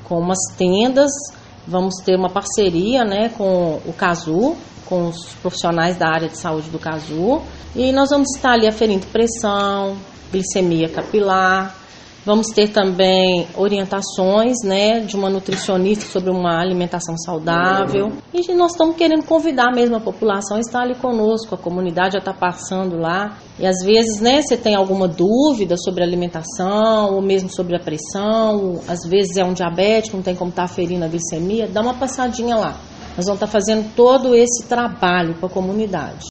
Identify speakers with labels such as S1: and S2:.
S1: com umas tendas, vamos ter uma parceria, né, com o CASU, com os profissionais da área de saúde do CASU, e nós vamos estar ali aferindo pressão, glicemia capilar. Vamos ter também orientações, né, de uma nutricionista sobre uma alimentação saudável. E nós estamos querendo convidar mesmo a população a estar ali conosco, a comunidade já está passando lá. E às vezes, né, você tem alguma dúvida sobre a alimentação ou mesmo sobre a pressão, às vezes é um diabético, não tem como estar aferindo a glicemia, dá uma passadinha lá. Nós vamos estar fazendo todo esse trabalho com a comunidade.